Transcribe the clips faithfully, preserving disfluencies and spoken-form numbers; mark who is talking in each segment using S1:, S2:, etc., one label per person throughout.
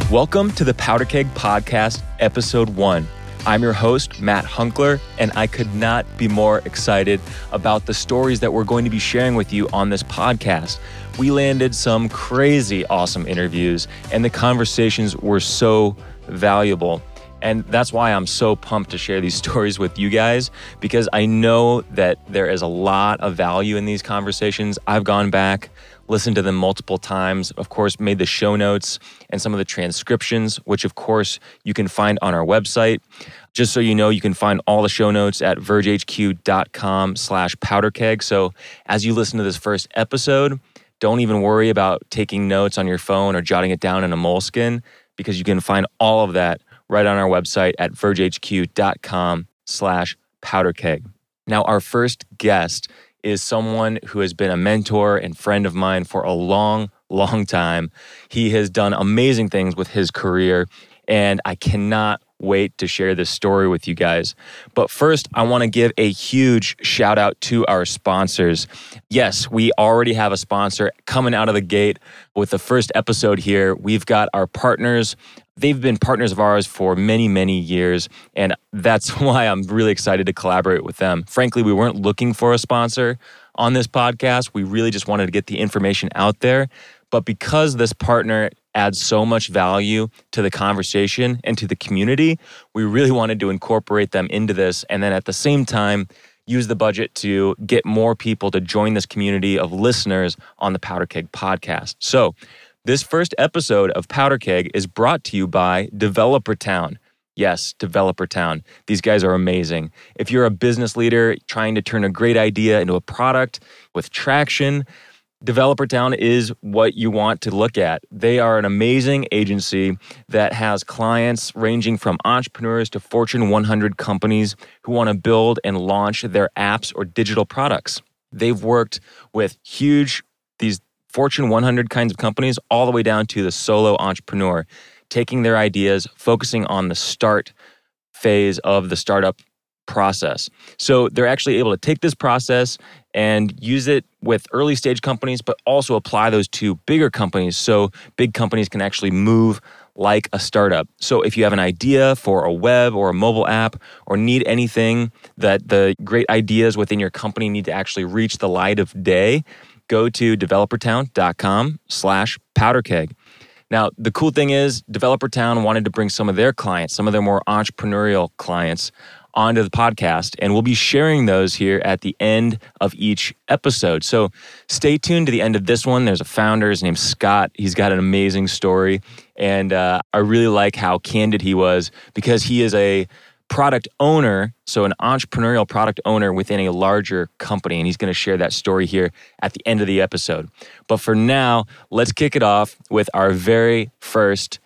S1: Welcome to the Powder Keg Podcast, Episode one. I'm your host, Matt Hunkler, and I could not be more excited about the stories that we're going to be sharing with you on this podcast. We landed some crazy awesome interviews, and the conversations were so valuable. And that's why I'm so pumped to share these stories with you guys, because I know that there is a lot of value in these conversations. I've gone back, listened to them multiple times, of course, made the show notes and some of the transcriptions, which of course you can find on our website. Just so you know, you can find all the show notes at vergehq.com slash powderkeg. So as you listen to this first episode, don't even worry about taking notes on your phone or jotting it down in a moleskin, because you can find all of that right on our website at vergehq.com slash powderkeg. Now, our first guest is someone who has been a mentor and friend of mine for a long, long time. He has done amazing things with his career, and I cannot wait to share this story with you guys. But first, I want to give a huge shout out to our sponsors. Yes, we already have a sponsor coming out of the gate with the first episode here. We've got our partners. They've been partners of ours for many, many years, and that's why I'm really excited to collaborate with them. Frankly, we weren't looking for a sponsor on this podcast. We really just wanted to get the information out there. But because this partner adds so much value to the conversation and to the community, we really wanted to incorporate them into this, and then at the same time, use the budget to get more people to join this community of listeners on the Powder Keg podcast. So, this first episode of Powder Keg is brought to you by Developer Town. Yes, Developer Town. These guys are amazing. If you're a business leader trying to turn a great idea into a product with traction, Developer Town is what you want to look at. They are an amazing agency that has clients ranging from entrepreneurs to Fortune one hundred companies who want to build and launch their apps or digital products. They've worked with huge, these Fortune one hundred kinds of companies, all the way down to the solo entrepreneur, taking their ideas, focusing on the start phase of the startup process. So they're actually able to take this process and use it with early stage companies, but also apply those to bigger companies so big companies can actually move like a startup. So if you have an idea for a web or a mobile app, or need anything that the great ideas within your company need to actually reach the light of day, go to developertown.com slash powderkeg. Now, the cool thing is Developer Town wanted to bring some of their clients, some of their more entrepreneurial clients, onto the podcast, and we'll be sharing those here at the end of each episode. So stay tuned to the end of this one. There's a founder, his name's Scott. He's got an amazing story, and uh, I really like how candid he was, because he is a product owner, so an entrepreneurial product owner within a larger company, and he's going to share that story here at the end of the episode. But for now, let's kick it off with our very first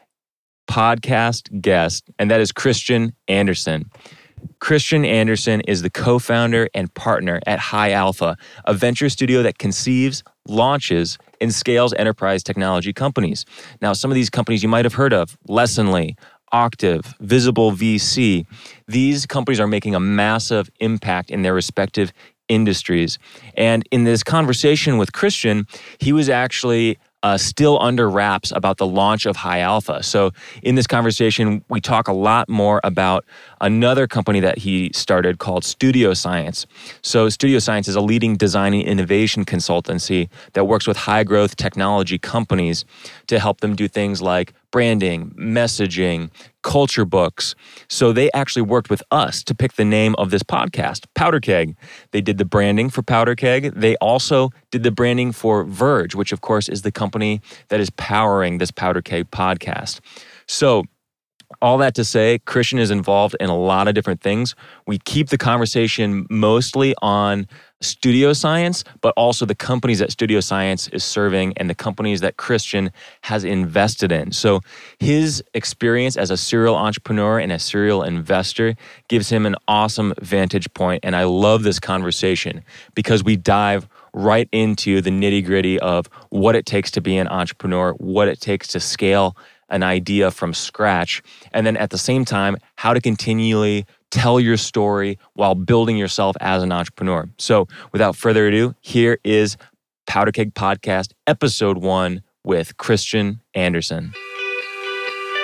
S1: podcast guest, and that is Christian Anderson. Christian Anderson is the co-founder and partner at High Alpha, a venture studio that conceives, launches, and scales enterprise technology companies. Now, some of these companies you might have heard of: Lessonly, Octave, Visible V C. These companies are making a massive impact in their respective industries. And in this conversation with Christian, he was actually uh, still under wraps about the launch of High Alpha. So in this conversation, we talk a lot more about another company that he started called Studio Science. So Studio Science is a leading design and innovation consultancy that works with high-growth technology companies to help them do things like branding, messaging, culture books. So they actually worked with us to pick the name of this podcast, Powder Keg. They did the branding for Powder Keg. They also did the branding for Verge, which of course is the company that is powering this Powder Keg podcast. So all that to say, Christian is involved in a lot of different things. We keep the conversation mostly on Studio Science, but also the companies that Studio Science is serving and the companies that Christian has invested in. So his experience as a serial entrepreneur and a serial investor gives him an awesome vantage point. And I love this conversation because we dive right into the nitty-gritty of what it takes to be an entrepreneur, what it takes to scale an idea from scratch, and then at the same time, how to continually tell your story while building yourself as an entrepreneur. So without further ado, here is Powder Keg Podcast, Episode one with Christian Anderson.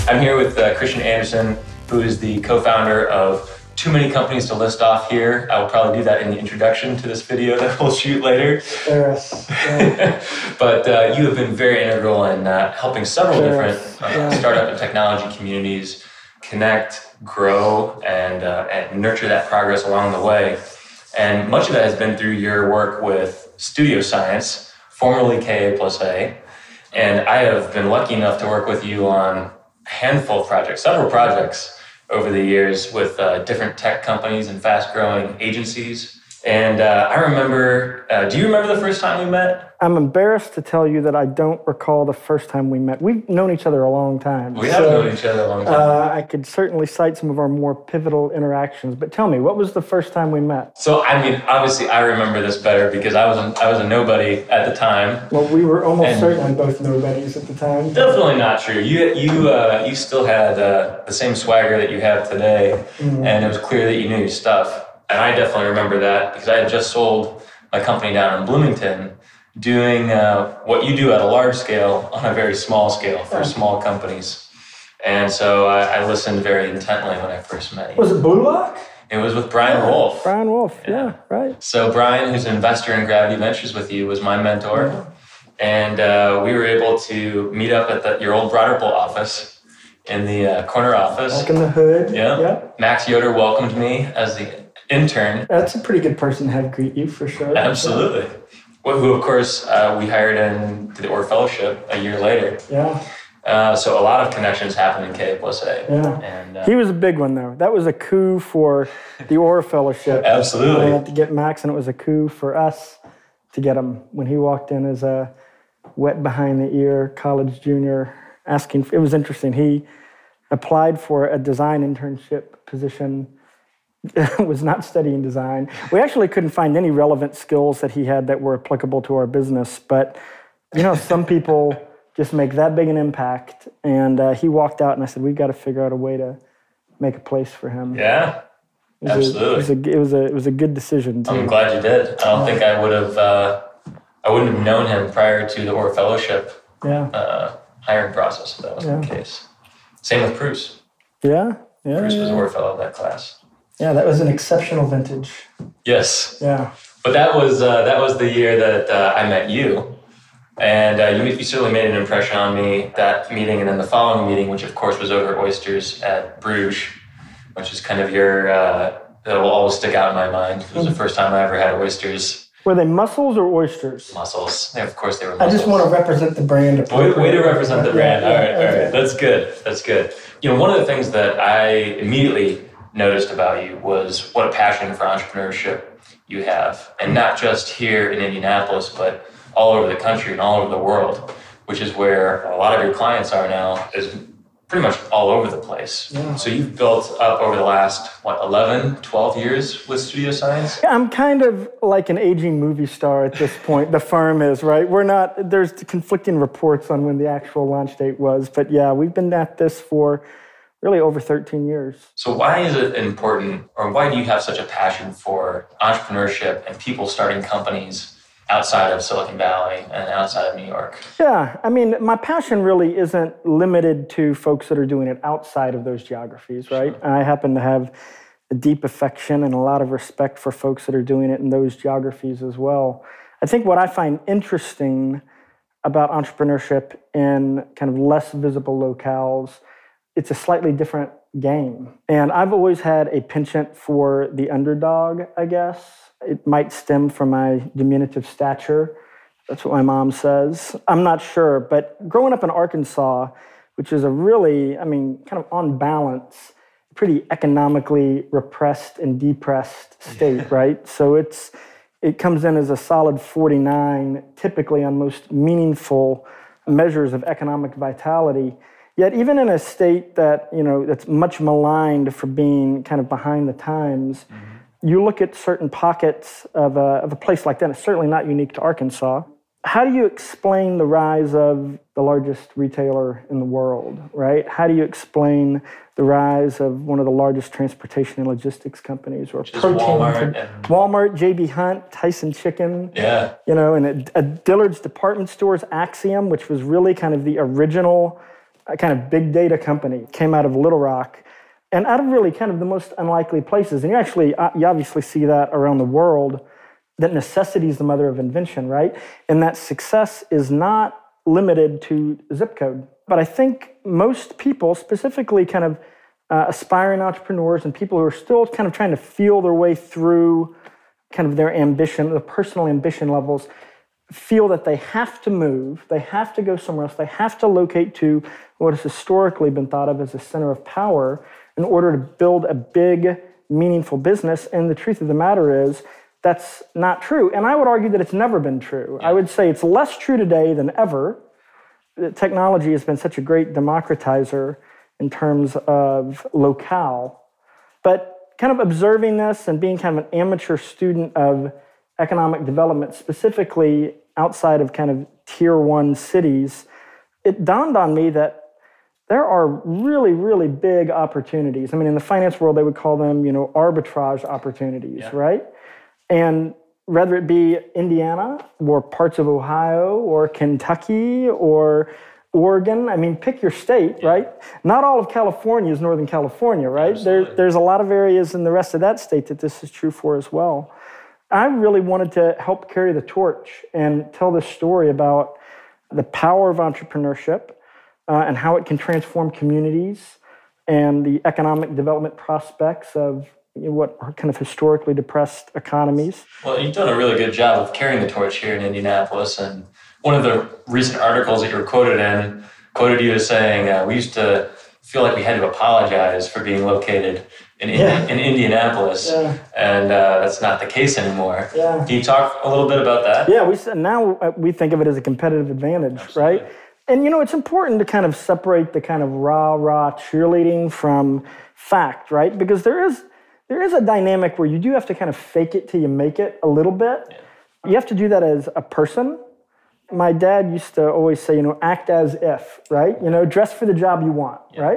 S1: I'm here with uh, Christian Anderson, who is the co-founder of Too Many Companies to List Off here. I will probably do that in the introduction to this video that we'll shoot later.
S2: Yes. Yeah.
S1: But uh, you have been very integral in uh, helping several
S2: Yes.
S1: different uh,
S2: Yeah.
S1: startup and technology communities connect, grow, and, uh, and nurture that progress along the way. And much of that has been through your work with Studio Science, formerly K A plus A. And I have been lucky enough to work with you on a handful of projects, several projects over the years with uh, different tech companies and fast-growing agencies. And uh, I remember, uh, do you remember the first time we met?
S2: I'm embarrassed to tell you that I don't recall the first time we met. We've known each other a long time.
S1: We have
S2: so,
S1: known each other a long time.
S2: Uh, I could certainly cite some of our more pivotal interactions, but tell me, what was the first time we met?
S1: So, I mean, obviously I remember this better because I was a, I was a nobody at the time.
S2: Well, we were almost
S1: And-
S2: certainly both nobodies at the time.
S1: Definitely not true. You you uh, you still had uh, the same swagger that you have today,
S2: Mhm.
S1: and it was clear that you knew your stuff. And I definitely remember that because I had just sold my company down in Bloomington, doing uh, what you do at a large scale on a very small scale for
S2: Yeah.
S1: small companies. And so I, I listened very intently when I first met you.
S2: Was it Blue Lock?
S1: It was with Brian Wolf.
S2: Brian Wolf, yeah,
S1: Yeah.
S2: right.
S1: So Brian, who's an investor in Gravity Ventures with you, was my mentor. And uh, we were able to meet up at the, your old Broder Bowl office in the uh, corner office.
S2: Back in the hood.
S1: Yeah.
S2: Yep.
S1: Max Yoder welcomed me as the intern.
S2: That's a pretty good person to have greet you, for sure.
S1: Absolutely. Well, who, of course, uh, we hired into the Orr Fellowship a year later.
S2: Yeah,
S1: Uh, so a lot of connections happened in K A plus A.
S2: yeah.
S1: And, uh,
S2: He was a big one, though. That was a coup for the Orr Fellowship.
S1: Absolutely.
S2: Uh, to get Max, and it was a coup for us to get him when he walked in as a wet behind the ear college junior. Asking, it was interesting. He applied for a design internship position. Was not studying design. We actually couldn't find any relevant skills that he had that were applicable to our business. But you know, some people just make that big an impact. And uh, he walked out, and I said, "We've got to figure out a way to make a place for him."
S1: yeah,
S2: It was a-
S1: absolutely.
S2: it, was a, it was a it was a good decision too.
S1: I'm glad you did. I don't think I would have, uh, I wouldn't have known him prior to the Orr Fellowship
S2: Yeah,
S1: uh, hiring process if that was
S2: Yeah.
S1: the case. Same with Bruce.
S2: yeah, yeah.
S1: Bruce was
S2: yeah.
S1: Orr Fellow of that class.
S2: Yeah, that was an exceptional vintage.
S1: Yes.
S2: Yeah,
S1: But that was uh, that was the year that uh, I met you, and uh, you, you certainly made an impression on me that meeting, and then the following meeting, which of course was over Oysters at Bruges, which is kind of your uh, that will always stick out in my mind. It was the first time I ever had oysters
S2: were they mussels or oysters?
S1: mussels. Yeah, of course they were.
S2: I
S1: Mussels.
S2: just want to represent the brand.
S1: Way, way to represent the brand.
S2: Yeah,
S1: all
S2: yeah,
S1: right, all
S2: okay.
S1: right. That's good. That's good. You know, one of the things that I immediately noticed about you was what a passion for entrepreneurship you have. And not just here in Indianapolis, but all over the country and all over the world, which is where a lot of your clients are now, is pretty much all over the place.
S2: Yeah.
S1: So you've built up over the last, what, eleven, twelve years with Studio Science?
S2: Yeah, I'm kind of like an aging movie star at this point. The firm is, right? We're not, there's conflicting reports on when the actual launch date was. But yeah, we've been at this for really over thirteen years.
S1: So why is it important, or why do you have such a passion for entrepreneurship and people starting companies outside of Silicon Valley and outside of New York?
S2: Yeah, I mean, my passion really isn't limited to folks that are doing it outside of those geographies, right?
S1: Sure.
S2: I happen to have a deep affection and a lot of respect for folks that are doing it in those geographies as well. I think what I find interesting about entrepreneurship in kind of less visible locales, it's a slightly different game. And I've always had a penchant for the underdog, I guess. It might stem from my diminutive stature. That's what my mom says. I'm not sure. But growing up in Arkansas, which is a really, I mean, kind of on balance, pretty economically repressed and depressed state, right? So it's it comes in as a solid forty-nine, typically on most meaningful measures of economic vitality. Yet even in a state that, you know, that's much maligned for being kind of behind the times, mm-hmm. you look at certain pockets of a, of a place like that, it's certainly not unique to Arkansas. How do you explain the rise of the largest retailer in the world, right? How do you explain the rise of one of the largest transportation and logistics companies, or
S1: Which is Walmart, and
S2: Walmart, J B. Hunt, Tyson Chicken,
S1: yeah,
S2: you know, and a, a Dillard's department stores, Axiom, which was really kind of the original a kind of big data company, came out of Little Rock, and out of really kind of the most unlikely places. And you actually, you obviously see that around the world, that necessity is the mother of invention, right? And that success is not limited to zip code. But I think most people, specifically kind of uh, aspiring entrepreneurs and people who are still kind of trying to feel their way through kind of their ambition, the personal ambition levels, feel that they have to move, they have to go somewhere else, they have to locate to what has historically been thought of as a center of power in order to build a big, meaningful business. And the truth of the matter is, that's not true. And I would argue that it's never been true. Yeah. I would say it's less true today than ever. Technology has been such a great democratizer in terms of locale. But kind of observing this and being kind of an amateur student of economic development, specifically outside of kind of tier one cities, it dawned on me that there are really, really big opportunities. I mean, in the finance world, they would call them, you know, arbitrage opportunities, yeah. right? And whether it be Indiana or parts of Ohio or Kentucky or Oregon, I mean, pick your state, yeah. right? Not all of California is Northern California, right? There, there's a lot of areas in the rest of that state that this is true for as well. I really wanted to help carry the torch and tell this story about the power of entrepreneurship uh, and how it can transform communities and the economic development prospects of what are kind of historically depressed economies.
S1: Well, you've done a really good job of carrying the torch here in Indianapolis. And one of the recent articles that you were quoted in quoted you as saying, uh, we used to feel like we had to apologize for being located in, yeah. in Indianapolis. Yeah. And uh, that's not the case anymore. Yeah. Can you talk a little bit about that?
S2: Yeah, we now we think of it as a competitive advantage, Absolutely. right? And, you know, it's important to kind of separate the kind of rah-rah cheerleading from fact, right? Because there is There is a dynamic where you do have to kind of fake it till you make it a little bit. Yeah. You have to do that as a person. My dad used to always say, you know, act as if, right? You know, dress for the job you want, yeah. right?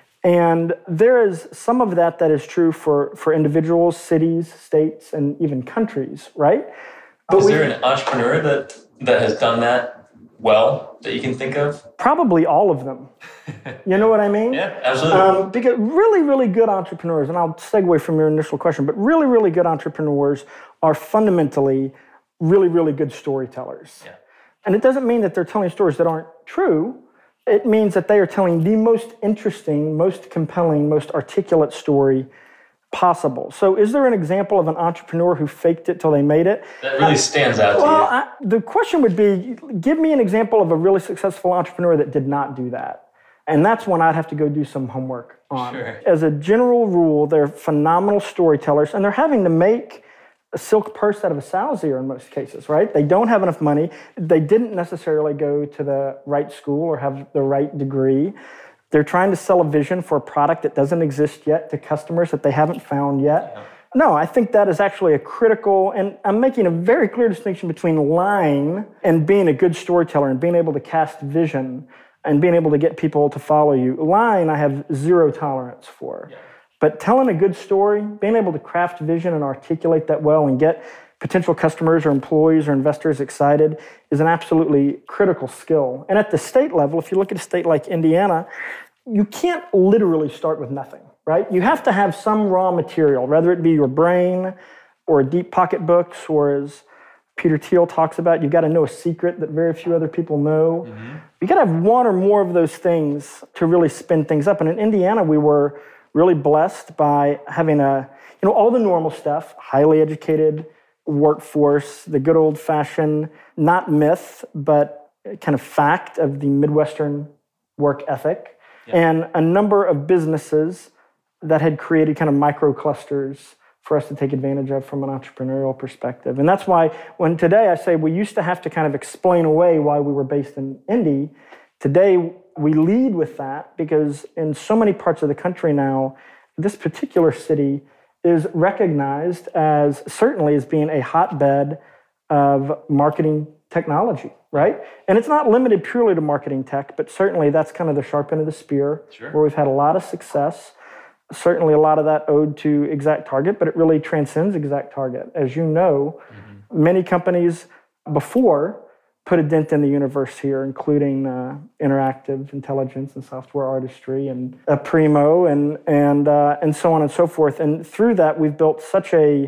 S2: And there is some of that that is true for, for individuals, cities, states, and even countries, right?
S1: But is we, there an entrepreneur that, that has done that well that you can think of?
S2: Probably all of them. You know what I mean?
S1: Yeah, absolutely. Um,
S2: because really, really good entrepreneurs, and I'll segue from your initial question, but really, really good entrepreneurs are fundamentally really, really good storytellers. Yeah. And it doesn't mean that they're telling stories that aren't true. It means that they are telling the most interesting, most compelling, most articulate story possible. So is there an example of an entrepreneur who faked it till they made it?
S1: That really uh, stands out to
S2: well,
S1: you.
S2: I, the question would be, give me an example of a really successful entrepreneur that did not do that. And that's one I'd have to go do some homework on.
S1: Sure.
S2: As a general rule, they're phenomenal storytellers, and they're having to make a silk purse out of a sow's ear in most cases, right? They don't have enough money. They didn't necessarily go to the right school or have the right degree. They're trying to sell a vision for a product that doesn't exist yet to customers that they haven't found yet. Yeah. No, I think that is actually a critical, and I'm making a very clear distinction between lying and being a good storyteller and being able to cast vision and being able to get people to follow you. Lying, I have zero tolerance for. Yeah. But telling a good story, being able to craft vision and articulate that well and get potential customers or employees or investors excited is an absolutely critical skill. And at the state level, if you look at a state like Indiana, you can't literally start with nothing, right? You have to have some raw material, whether it be your brain or deep pocketbooks, or as Peter Thiel talks about, you've got to know a secret that very few other people know. Mm-hmm. You got to have one or more of those things to really spin things up. And in Indiana, we were really blessed by having a, you know, all the normal stuff, highly educated workforce, the good old-fashioned, not myth, but kind of fact of the Midwestern work ethic, yeah. and a number of businesses that had created kind of micro-clusters for us to take advantage of from an entrepreneurial perspective. And that's why when today I say we used to have to kind of explain away why we were based in Indy, today we lead with that because in so many parts of the country now, this particular city is recognized as certainly as being a hotbed of marketing technology, right? And it's not limited purely to marketing tech, but certainly that's kind of the sharp end of the spear, sure. where we've had a lot of success. Certainly a lot of that owed to ExactTarget, but it really transcends ExactTarget. As you know, mm-hmm. many companies before put a dent in the universe here, including uh, interactive intelligence and software artistry and uh, Primo and and uh, and so on and so forth. And through that, we've built such a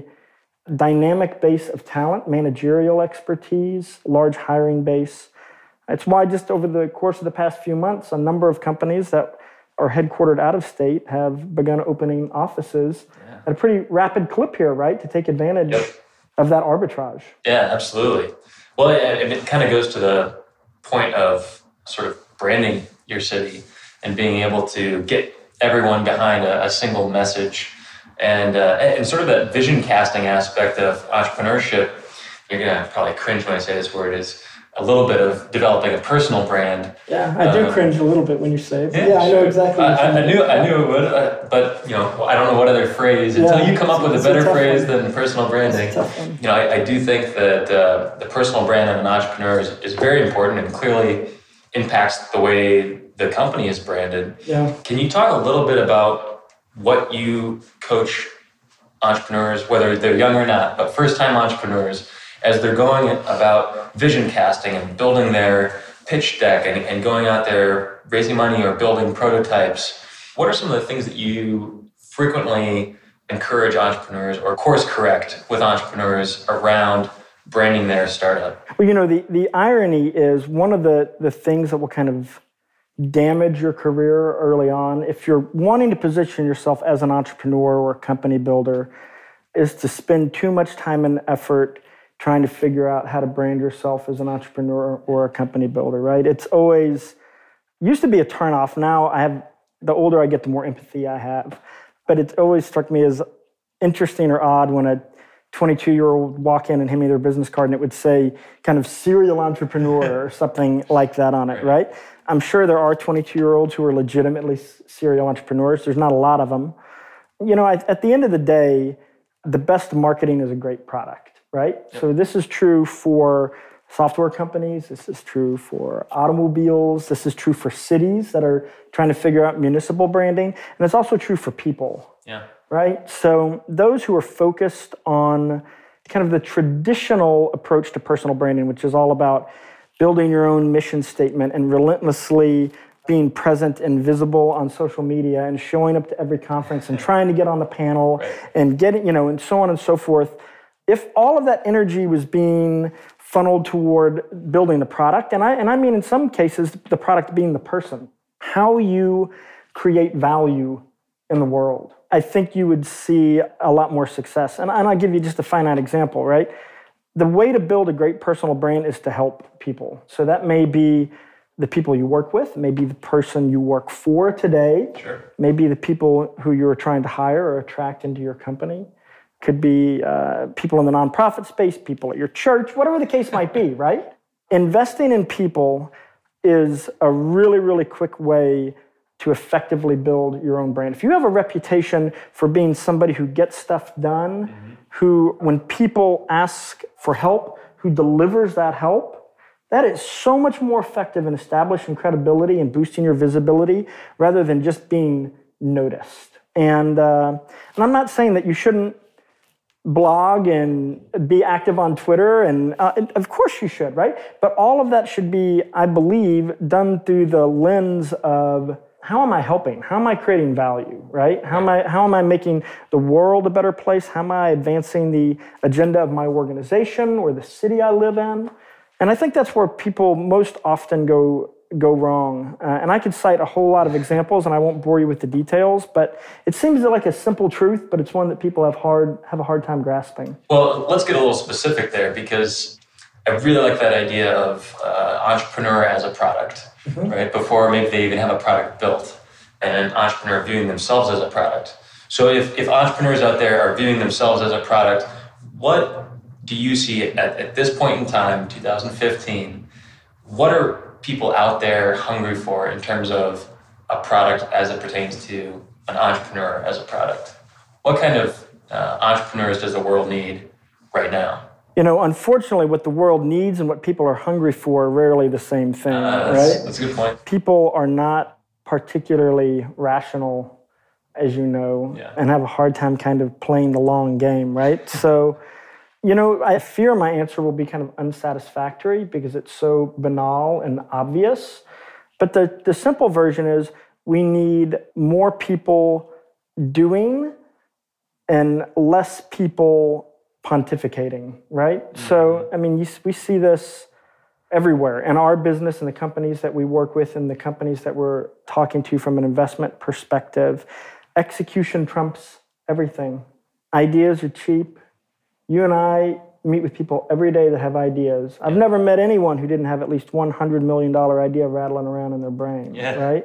S2: dynamic base of talent, managerial expertise, large hiring base. It's why just over the course of the past few months, a number of companies that are headquartered out of state have begun opening offices yeah. at a pretty rapid clip here, right, to take advantage yep. of that arbitrage.
S1: Yeah, absolutely. Well, it, it kind of goes to the point of sort of branding your city and being able to get everyone behind a, a single message. And, uh, and sort of that vision casting aspect of entrepreneurship, you're going to probably cringe when I say this word, is a little bit of developing a personal brand.
S2: Yeah, I do um, cringe a little bit when you say it. Yeah, yeah, I
S1: sure.
S2: know exactly what
S1: I, I knew I knew it would, uh, but you know, I don't know what other phrase. Until yeah, you come up with a better a phrase one. than personal branding, you know, I, I do think that uh, the personal brand of an entrepreneur is, is very important and clearly impacts the way the company is branded.
S2: Yeah.
S1: Can you talk a little bit about what you coach entrepreneurs, whether they're young or not, but first-time entrepreneurs, as they're going about vision casting and building their pitch deck and, and going out there raising money or building prototypes? What are some of the things that you frequently encourage entrepreneurs or course correct with entrepreneurs around branding their startup?
S2: Well, you know, the, the irony is one of the, the things that will kind of damage your career early on, if you're wanting to position yourself as an entrepreneur or a company builder, is to spend too much time and effort trying to figure out how to brand yourself as an entrepreneur or a company builder, right? It's always, used to be a turnoff. Now I have, the older I get, the more empathy I have. But it's always struck me as interesting or odd when a twenty-two-year-old walk in and hand me their business card and it would say kind of serial entrepreneur or something like that on it, right? I'm sure there are twenty-two-year-olds who are legitimately serial entrepreneurs. There's not a lot of them. You know, at the end of the day, the best marketing is a great product, right? Yep. So this is true for software companies. This is true for automobiles. This is true for cities that are trying to figure out municipal branding. And it's also true for people,
S1: yeah.
S2: right? So those who are focused on kind of the traditional approach to personal branding, which is all about building your own mission statement and relentlessly being present and visible on social media and showing up to every conference and trying to get on the panel right. and getting, you know, and so on and so forth. If all of that energy was being funneled toward building the product, and I and I mean in some cases the product being the person, how you create value in the world, I think you would see a lot more success. And, and I'll give you just a finite example, right? The way to build a great personal brand is to help people. So that may be the people you work with, maybe the person you work for today,
S1: sure.
S2: maybe the people who you're trying to hire or attract into your company. Could be uh, people in the nonprofit space, people at your church, whatever the case might be, right? Investing in people is a really, really quick way to effectively build your own brand. If you have a reputation for being somebody who gets stuff done, mm-hmm. who, when people ask for help, who delivers that help, that is so much more effective in establishing credibility and boosting your visibility rather than just being noticed. And, uh, and I'm not saying that you shouldn't blog and be active on Twitter, and, uh, and of course you should, right? But all of that should be, I believe, done through the lens of how am I helping? How am I creating value, right? How am I how am I making the world a better place? How am I advancing the agenda of my organization or the city I live in? And I think that's where people most often go go wrong. Uh, and I could cite a whole lot of examples, and I won't bore you with the details, but it seems like a simple truth, but it's one that people have hard have a hard time grasping.
S1: Well, let's get a little specific there, because I really like that idea of uh, entrepreneur as a product, mm-hmm. right? Before maybe they even have a product built, and an entrepreneur viewing themselves as a product. So if, if entrepreneurs out there are viewing themselves as a product, what do you see at, at this point in time, two thousand fifteen, what are people out there hungry for in terms of a product as it pertains to an entrepreneur as a product? What kind of uh, entrepreneurs does the world need right now?
S2: You know, unfortunately, what the world needs and what people are hungry for are rarely the same thing, uh, that's,
S1: right? That's a good point.
S2: People are not particularly rational, as you know,
S1: yeah.
S2: and have a hard time kind of playing the long game, right? So, You know, I fear my answer will be kind of unsatisfactory because it's so banal and obvious. But the, the simple version is we need more people doing and less people pontificating, right? Mm-hmm. So, I mean, you, we see this everywhere in our business and the companies that we work with and the companies that we're talking to from an investment perspective. Execution trumps everything. Ideas are cheap. You and I meet with people every day that have ideas. I've never met anyone who didn't have at least one hundred million dollars idea rattling around in their brain, yeah. right?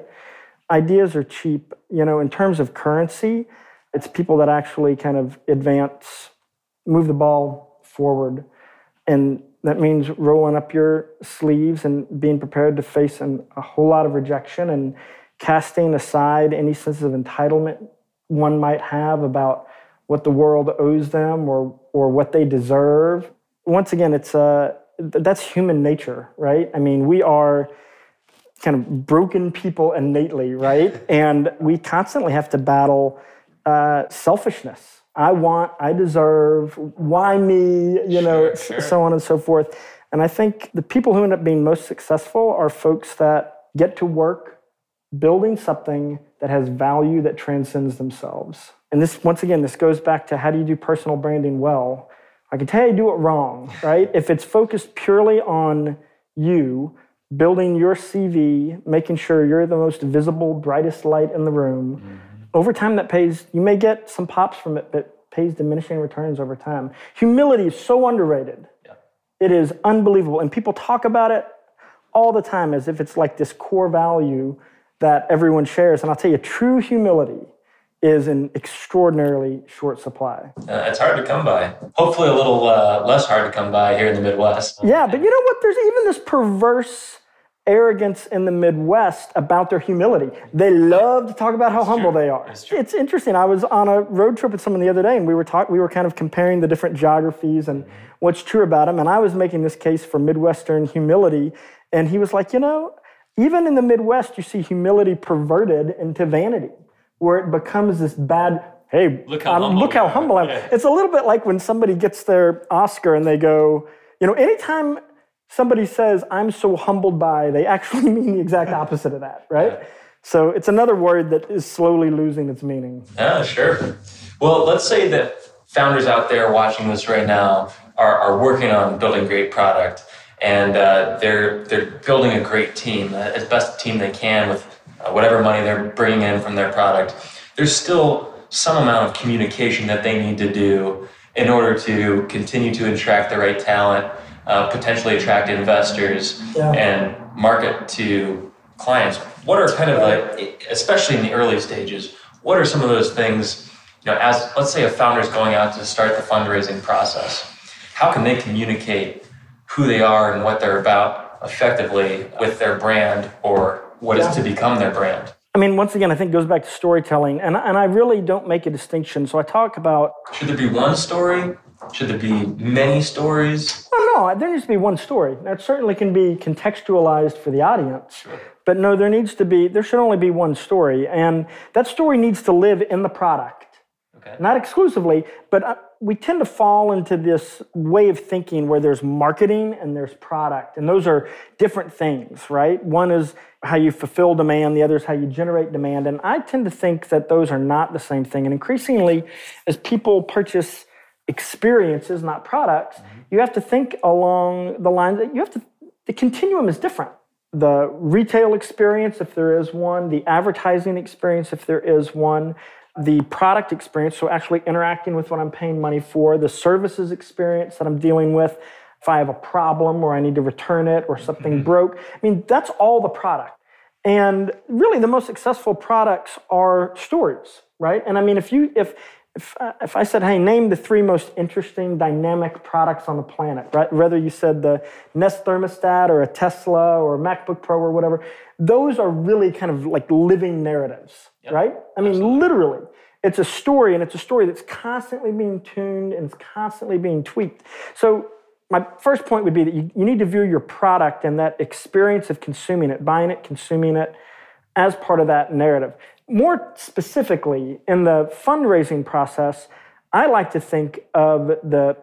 S2: Ideas are cheap. You know, in terms of currency, it's people that actually kind of advance, move the ball forward. And that means rolling up your sleeves and being prepared to face an, a whole lot of rejection and casting aside any sense of entitlement one might have about what the world owes them or or what they deserve. Once again, it's uh, that's human nature, right? I mean, we are kind of broken people innately, right? And we constantly have to battle uh, selfishness. I want, I deserve, why me, you know, sure, sure. so on and so forth. And I think the people who end up being most successful are folks that get to work building something that has value that transcends themselves. And this, once again, this goes back to how do you do personal branding well? I can tell you do it wrong, right? If it's focused purely on you, building your C V, making sure you're the most visible, brightest light in the room, mm-hmm. over time that pays, you may get some pops from it, but pays diminishing returns over time. Humility is so underrated. Yeah. It is unbelievable. And people talk about it all the time as if it's like this core value that everyone shares. And I'll tell you, true humility is in extraordinarily short supply.
S1: Uh, it's hard to come by. Hopefully a little uh, less hard to come by here in the Midwest.
S2: Yeah, but you know what? There's even this perverse arrogance in the Midwest about their humility. They love to talk about how That's humble true. They are. It's interesting. I was on a road trip with someone the other day, and we were talk- we were kind of comparing the different geographies and what's true about them. And I was making this case for Midwestern humility, and he was like, you know, even in the Midwest, you see humility perverted into vanity, where it becomes this bad, hey, look how, um, humble, look how humble I am. Yeah. It's a little bit like when somebody gets their Oscar and they go, you know, anytime somebody says, I'm so humbled by, they actually mean the exact opposite of that, right? Yeah. So it's another word that is slowly losing its meaning.
S1: Yeah, sure. Well, let's say that founders out there watching this right now are, are working on building great product, and uh, they're they're building a great team, as best team they can with uh, whatever money they're bringing in from their product. There's still some amount of communication that they need to do in order to continue to attract the right talent, uh, potentially attract investors, yeah. and market to clients. What are kind of like, especially in the early stages, what are some of those things, you know, as let's say a founder is going out to start the fundraising process, how can they communicate who they are and what they're about effectively with their brand or what yeah. is to become their brand?
S2: I mean, once again, I think it goes back to storytelling, and, and I really don't make a distinction. So I talk about...
S1: Should there be one story? Should there be many stories?
S2: Well, no, there needs to be one story. That certainly can be contextualized for the audience. Sure. But no, there needs to be, there should only be one story. And that story needs to live in the product. Okay. Not exclusively, but uh, we tend to fall into this way of thinking where there's marketing and there's product. And those are different things, right? One is how you fulfill demand. The other is how you generate demand. And I tend to think that those are not the same thing. And increasingly, as people purchase experiences, not products, mm-hmm. you have to think along the lines that you have to, the continuum is different. The retail experience, if there is one, the advertising experience, if there is one, the product experience, so actually interacting with what I'm paying money for, the services experience that I'm dealing with, if I have a problem or I need to return it or something mm-hmm. broke. I mean, that's all the product. And really the most successful products are stories, right? And I mean, if you, if, if, uh, if I said, hey, name the three most interesting dynamic products on the planet, right? Whether you said the Nest thermostat or a Tesla or a MacBook Pro or whatever, those are really kind of like living narratives, yep. right? I mean, Absolutely. Literally, it's a story, and it's a story that's constantly being tuned and it's constantly being tweaked. So my first point would be that you, you need to view your product and that experience of consuming it, buying it, consuming it, as part of that narrative. More specifically, in the fundraising process, I like to think of the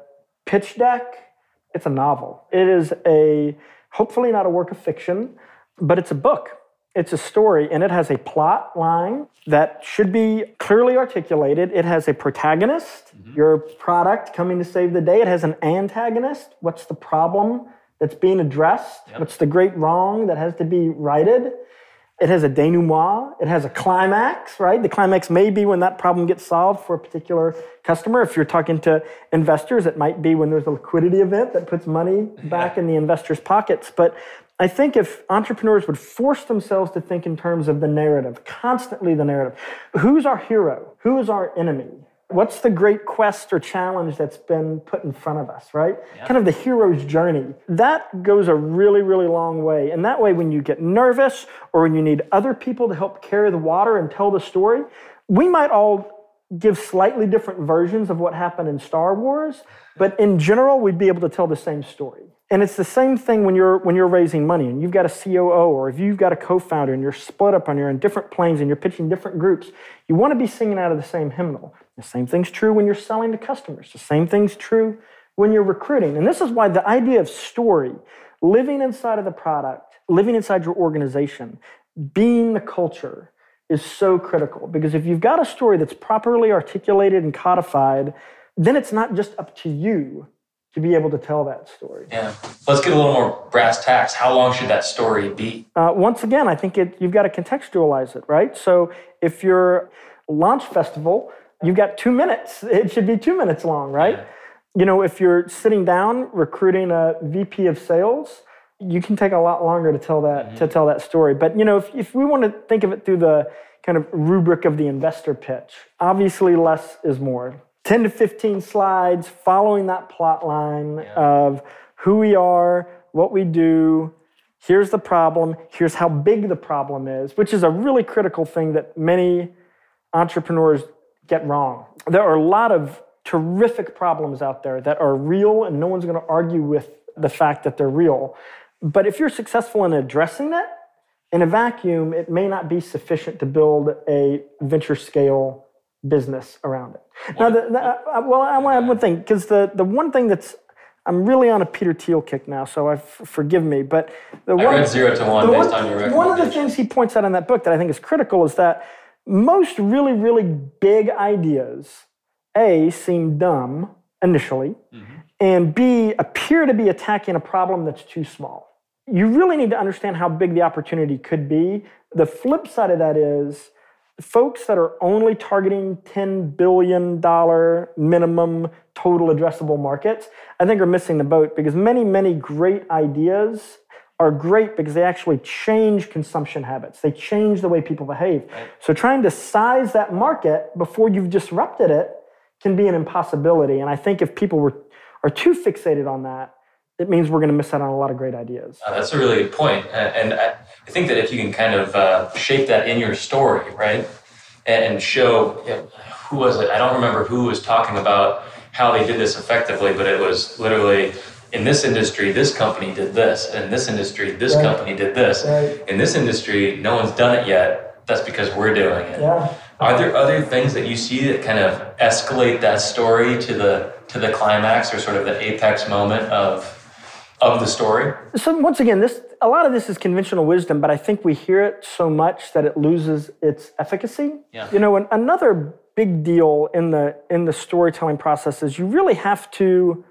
S2: pitch deck, it's a novel. It is a, hopefully not a work of fiction, but it's a book. It's a story, and it has a plot line that should be clearly articulated. It has a protagonist, mm-hmm. your product coming to save the day. It has an antagonist. What's the problem that's being addressed? Yep. What's the great wrong that has to be righted? It has a denouement. It has a climax, right? The climax may be when that problem gets solved for a particular customer. If you're talking to investors, it might be when there's a liquidity event that puts money back in the investors' pockets. But I think if entrepreneurs would force themselves to think in terms of the narrative, constantly the narrative, who's our hero? Who is our enemy? What's the great quest or challenge that's been put in front of us, right? Yeah. Kind of the hero's journey. That goes a really, really long way. And that way, when you get nervous or when you need other people to help carry the water and tell the story, we might all give slightly different versions of what happened in Star Wars, but in general, we'd be able to tell the same story. And it's the same thing when you're when you're raising money and you've got a C O O or if you've got a co-founder and you're split up and you're in different planes and you're pitching different groups, you want to be singing out of the same hymnal. The same thing's true when you're selling to customers. The same thing's true when you're recruiting. And this is why the idea of story, living inside of the product, living inside your organization, being the culture is so critical. Because if you've got a story that's properly articulated and codified, then it's not just up to you to be able to tell that story.
S1: Yeah. Let's get a little more brass tacks. How long should that story be?
S2: Uh, once again, I think it, you've got to contextualize it, right? So if you're launch festival, you've got two minutes. It should be two minutes long, right? Yeah. You know, if you're sitting down recruiting a V P of sales, you can take a lot longer to tell that mm-hmm. to tell that story. But, you know, if, if we want to think of it through the kind of rubric of the investor pitch, obviously less is more. ten to fifteen slides following that plot line yeah. of who we are, what we do, here's the problem, here's how big the problem is, which is a really critical thing that many entrepreneurs get wrong. There are a lot of terrific problems out there that are real, and no one's going to argue with the fact that they're real. But if you're successful in addressing it, in a vacuum, it may not be sufficient to build a venture scale business around it. Now, the, the, uh, well, I want to have one thing, because the, the one thing that's, I'm really on a Peter Thiel kick now, so I f- forgive me, but the
S1: I
S2: one,
S1: read Zero to One based
S2: one,
S1: on your recommendation.
S2: One of the things he points out in that book that I think is critical is that most really, really big ideas, A, seem dumb initially, mm-hmm. and B, appear to be attacking a problem that's too small. You really need to understand how big the opportunity could be. The flip side of that is folks that are only targeting ten billion dollars minimum total addressable markets, I think are missing the boat, because many, many great ideas are great because they actually change consumption habits. They change the way people behave. Right. So trying to size that market before you've disrupted it can be an impossibility. And I think if people were are too fixated on that, it means we're going to miss out on a lot of great ideas.
S1: Uh, that's a really good point. And I think that if you can kind of uh, shape that in your story, right, and show, you know, who was it? I don't remember who was talking about how they did this effectively, but it was literally, in this industry, this company did this. In this industry, this right. company did this. Right. In this industry, no one's done it yet. That's because we're doing it.
S2: Yeah.
S1: Are there other things that you see that kind of escalate that story to the to the climax, or sort of the apex moment of of the story?
S2: So once again, this a lot of this is conventional wisdom, but I think we hear it so much that it loses its efficacy.
S1: Yeah.
S2: You know, an, another big deal in the in the storytelling process is you really have to.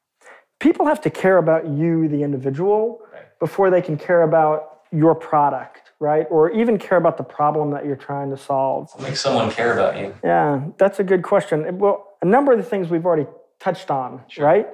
S2: People have to care about you, the individual, right. before they can care about your product, right? Or even care about the problem that you're trying to solve.
S1: What makes someone care about you?
S2: Yeah, that's a good question. Well, a number of the things we've already touched on, sure. right?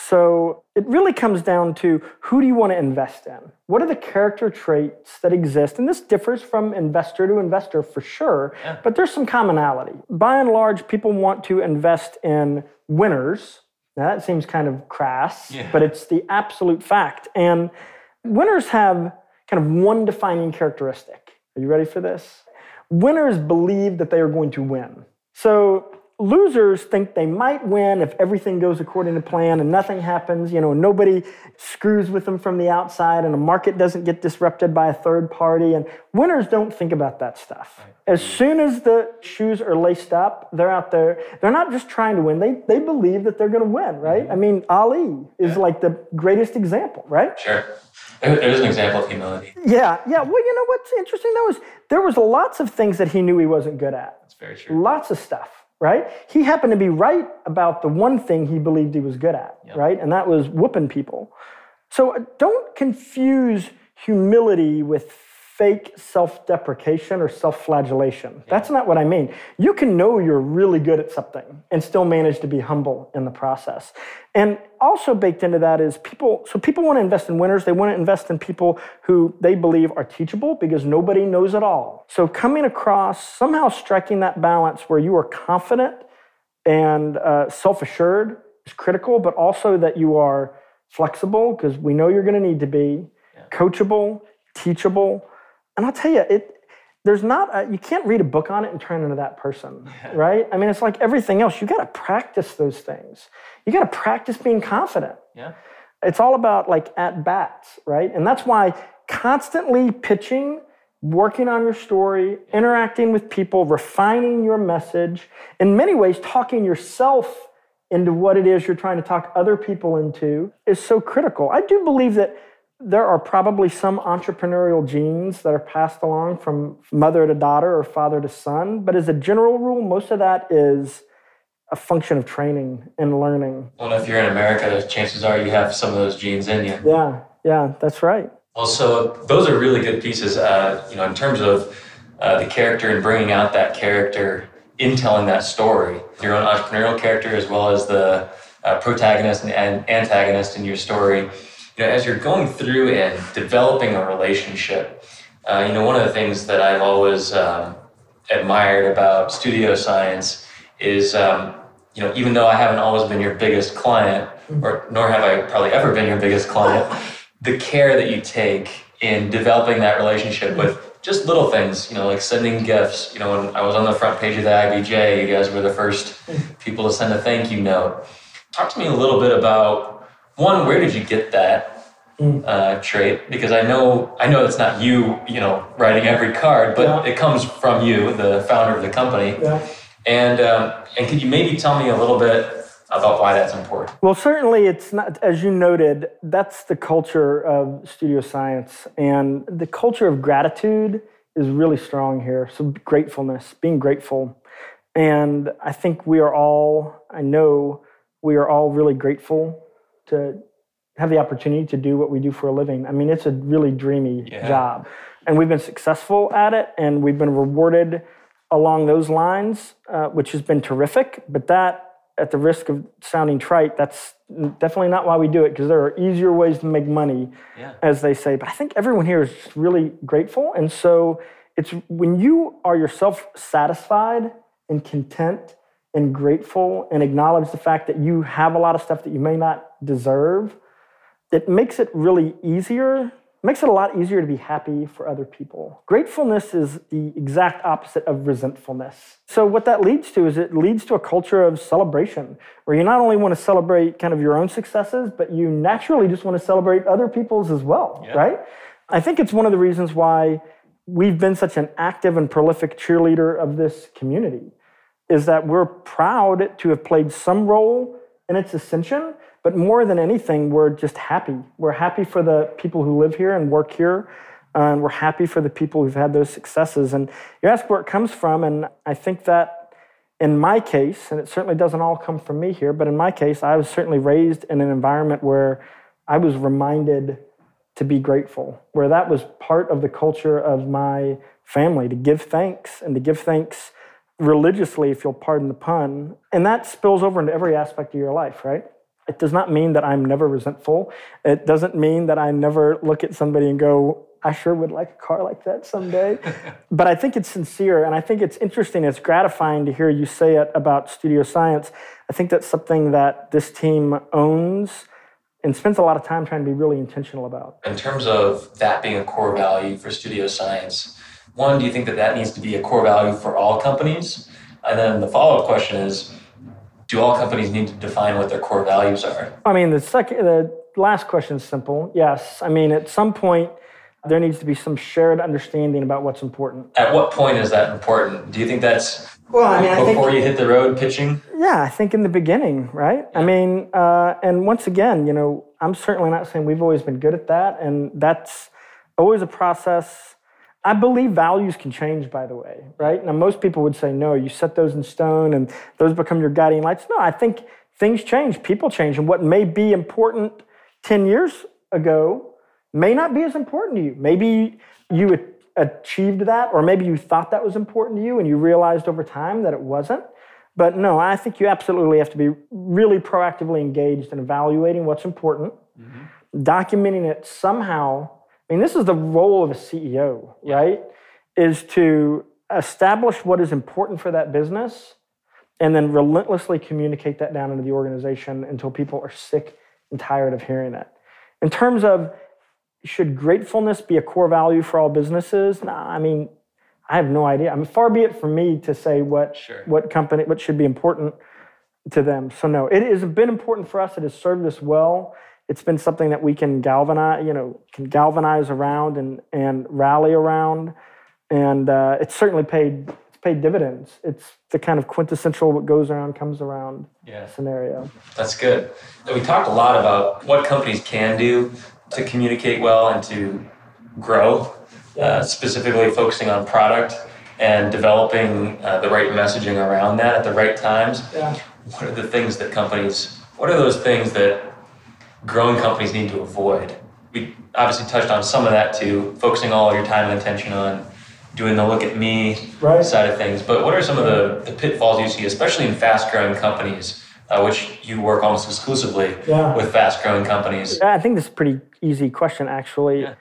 S2: So it really comes down to, who do you want to invest in? What are the character traits that exist? And this differs from investor to investor for sure, yeah. but there's some commonality. By and large, people want to invest in winners. Now, that seems kind of crass, yeah. but it's the absolute fact. And winners have kind of one defining characteristic. Are you ready for this? Winners believe that they are going to win. So losers think they might win if everything goes according to plan and nothing happens, you know, nobody screws with them from the outside and the market doesn't get disrupted by a third party. And winners don't think about that stuff. Right. As soon as the shoes are laced up, they're out there. They're not just trying to win. They they believe that they're going to win, right? Mm-hmm. I mean, Ali is yeah. like the greatest example, right?
S1: Sure. There's an example of humility.
S2: Yeah, yeah. Well, you know what's interesting, though, is there was lots of things that he knew he wasn't good at.
S1: That's very true.
S2: Lots of stuff. Right? He happened to be right about the one thing he believed he was good at, yep. right? And that was whooping people. So don't confuse humility with fake self-deprecation or self-flagellation. Yeah. That's not what I mean. You can know you're really good at something and still manage to be humble in the process. And also baked into that is people, so people want to invest in winners. They want to invest in people who they believe are teachable because nobody knows it all. So coming across, somehow striking that balance where you are confident and uh, self-assured is critical, but also that you are flexible because we know you're going to need to be, yeah. coachable, teachable. And I'll tell you, it there's not a, you can't read a book on it and turn into that person, yeah. right? I mean, it's like everything else. You got to practice those things. You got to practice being confident.
S1: Yeah.
S2: It's all about like at bats, right? And that's why constantly pitching, working on your story, interacting with people, refining your message, in many ways, talking yourself into what it is you're trying to talk other people into is so critical. I do believe that there are probably some entrepreneurial genes that are passed along from mother to daughter or father to son. But as a general rule, most of that is a function of training and learning.
S1: Well, if you're in America, chances are you have some of those genes in you.
S2: Yeah, yeah, that's right.
S1: Well, so those are really good pieces, uh, you know, in terms of uh, the character and bringing out that character in telling that story. Your own entrepreneurial character as well as the uh, protagonist and, and antagonist in your story. You know, as you're going through and developing a relationship, uh, you know, one of the things that I've always um, admired about Studio Science is, um, you know, even though I haven't always been your biggest client, or nor have I probably ever been your biggest client, the care that you take in developing that relationship with just little things, you know, like sending gifts. You know, when I was on the front page of the I B J, you guys were the first people to send a thank you note. Talk to me a little bit about, one, where did you get that uh, trait? Because I know I know it's not you, you know, writing every card, but yeah. it comes from you, the founder of the company.
S2: Yeah.
S1: And um, and could you maybe tell me a little bit about why that's important?
S2: Well, certainly it's not, as you noted, that's the culture of Studio Science. And the culture of gratitude is really strong here. So gratefulness, being grateful. And I think we are all, I know we are all really grateful to have the opportunity to do what we do for a living. I mean, it's a really dreamy yeah. job. And we've been successful at it, and we've been rewarded along those lines, uh, which has been terrific. But that, at the risk of sounding trite, that's definitely not why we do it, because there are easier ways to make money, yeah. as they say. But I think everyone here is just really grateful. And so it's when you are yourself satisfied and content and grateful and acknowledge the fact that you have a lot of stuff that you may not deserve, it makes it really easier, makes it a lot easier to be happy for other people. Gratefulness is the exact opposite of resentfulness. So what that leads to is it leads to a culture of celebration, where you not only want to celebrate kind of your own successes, but you naturally just want to celebrate other people's as well, yeah. right? I think it's one of the reasons why we've been such an active and prolific cheerleader of this community, is that we're proud to have played some role in its ascension, but more than anything, we're just happy. We're happy for the people who live here and work here, and we're happy for the people who've had those successes. And you ask where it comes from, and I think that in my case, and it certainly doesn't all come from me here, but in my case, I was certainly raised in an environment where I was reminded to be grateful, where that was part of the culture of my family, to give thanks, and to give thanks religiously, if you'll pardon the pun. And that spills over into every aspect of your life, right? It does not mean that I'm never resentful. It doesn't mean that I never look at somebody and go, I sure would like a car like that someday. But I think it's sincere, and I think it's interesting. It's gratifying to hear you say it about Studio Science. I think that's something that this team owns and spends a lot of time trying to be really intentional about.
S1: In terms of that being a core value for Studio Science, one, do you think that that needs to be a core value for all companies? And then the follow-up question is, do all companies need to define what their core values are?
S2: I mean, the second, the last question is simple. Yes. I mean, at some point, there needs to be some shared understanding about what's important.
S1: At what point is that important? Do you think that's
S2: well, I mean,
S1: before
S2: I think,
S1: you hit the road pitching?
S2: Yeah, I think in the beginning, right? Yeah. I mean, uh, and once again, you know, I'm certainly not saying we've always been good at that, and that's always a process. I believe values can change, by the way, right? Now, most people would say, no, you set those in stone and those become your guiding lights. No, I think things change, people change, and what may be important ten years ago may not be as important to you. Maybe you achieved that, or maybe you thought that was important to you and you realized over time that it wasn't. But no, I think you absolutely have to be really proactively engaged in evaluating what's important, mm-hmm. documenting it somehow. I mean, this is the role of a C E O, yeah. right? Is to establish what is important for that business and then relentlessly communicate that down into the organization until people are sick and tired of hearing it. In terms of, should gratefulness be a core value for all businesses? Nah, I mean, I have no idea. I mean, far be it from me to say what
S1: sure.
S2: what company, what should be important to them. So no, it has been important for us. It has served us well. It's been something that we can galvanize, you know, can galvanize around and and rally around, and uh, it's certainly paid. It's paid dividends. It's the kind of quintessential "what goes around comes around"
S1: yeah.
S2: scenario.
S1: That's good. We talked a lot about what companies can do to communicate well and to grow, uh, specifically focusing on product and developing uh, the right messaging around that at the right times.
S2: Yeah.
S1: What are the things that companies, what are those things that growing companies need to avoid? We obviously touched on some of that too, focusing all your time and attention on doing the look at me
S2: right.
S1: side of things. But what are some of the, the pitfalls you see, especially in fast-growing companies, uh, which you work almost exclusively
S2: yeah.
S1: with fast-growing companies?
S2: I think this is a pretty easy question, actually. Yeah.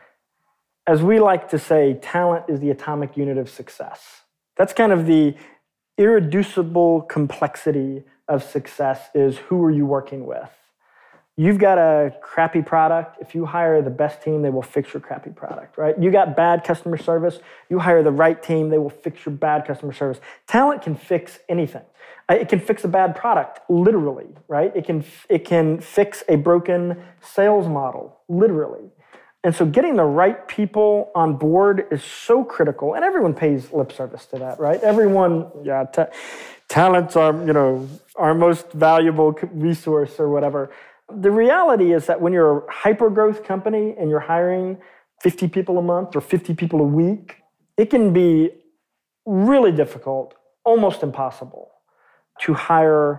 S2: As we like to say, talent is the atomic unit of success. That's kind of the irreducible complexity of success, is who are you working with? You've got a crappy product. If you hire the best team, they will fix your crappy product, right? You got bad customer service. You hire the right team, they will fix your bad customer service. Talent can fix anything. It can fix a bad product, literally, right? It can it can fix a broken sales model, literally. And so getting the right people on board is so critical, and everyone pays lip service to that, right? Everyone, yeah, ta- talent's our, you know, our most valuable resource or whatever. The reality is that when you're a hyper-growth company and you're hiring fifty people a month or fifty people a week, it can be really difficult, almost impossible, to hire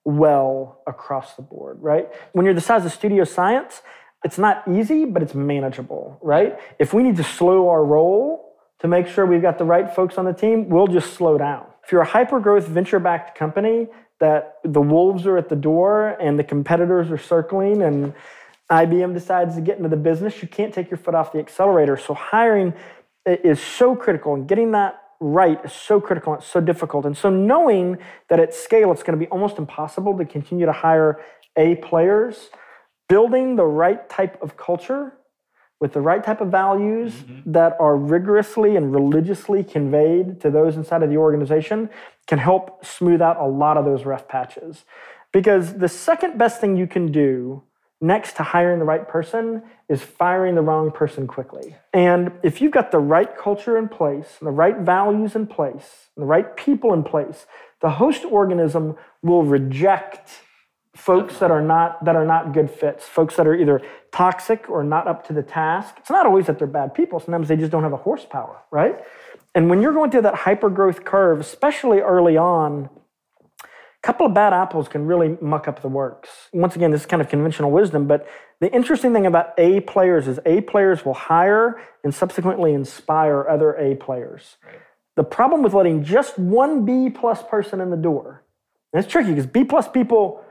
S2: well across the board, right? When you're the size of Studio Science, it's not easy, but it's manageable, right? If we need to slow our roll to make sure we've got the right folks on the team, we'll just slow down. If you're a hyper-growth, venture-backed company that the wolves are at the door and the competitors are circling and I B M decides to get into the business, you can't take your foot off the accelerator. So hiring is so critical, and getting that right is so critical and it's so difficult. And so knowing that at scale it's going to be almost impossible to continue to hire A players, building the right type of culture with the right type of values mm-hmm. that are rigorously and religiously conveyed to those inside of the organization can help smooth out a lot of those rough patches. Because the second best thing you can do next to hiring the right person is firing the wrong person quickly. And if you've got the right culture in place, and the right values in place, and the right people in place, the host organism will reject folks that are not that are not good fits, folks that are either toxic or not up to the task. It's not always that they're bad people. Sometimes they just don't have the horsepower, right? And when you're going through that hyper-growth curve, especially early on, a couple of bad apples can really muck up the works. Once again, this is kind of conventional wisdom, but the interesting thing about A players is A players will hire and subsequently inspire other A players. Right. The problem with letting just one B plus person in the door, and it's tricky because B plus people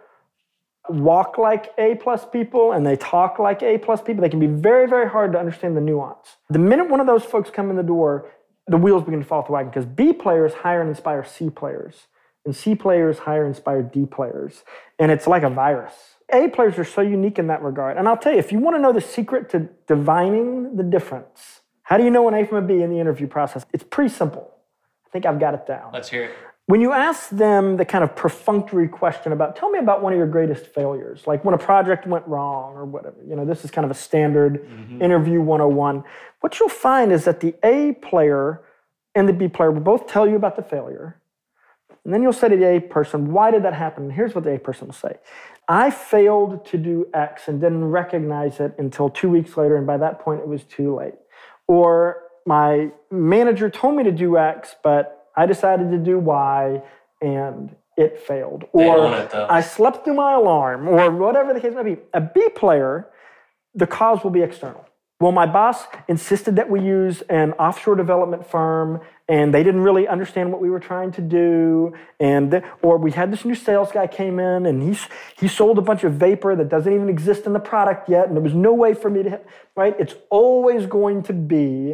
S2: walk like A plus people and they talk like A plus people. They can be very, very hard to understand the nuance. The minute one of those folks come in the door, the wheels begin to fall off the wagon because B players hire and inspire C players, and C players hire and inspire D players. And it's like a virus. A players are so unique in that regard. And I'll tell you, if you want to know the secret to divining the difference, how do you know an A from a B in the interview process? It's pretty simple. I think I've got it down.
S1: Let's hear it.
S2: when you ask them the kind of perfunctory question about, tell me about one of your greatest failures, like when a project went wrong or whatever, you know, this is kind of a standard mm-hmm. interview one oh one. What you'll find is that the A player and the B player will both tell you about the failure. And then you'll say to the A person, why did that happen? And here's what the A person will say. I failed to do X and didn't recognize it until two weeks later, and by that point it was too late. Or my manager told me to do X, but I decided to do Y, and it failed. Or
S1: it,
S2: I slept through my alarm, or whatever the case may be. A B player, the cause will be external. Well, my boss insisted that we use an offshore development firm, and they didn't really understand what we were trying to do. And the, or we had this new sales guy came in, and he he sold a bunch of vapor that doesn't even exist in the product yet, and there was no way for me to, right? It's always going to be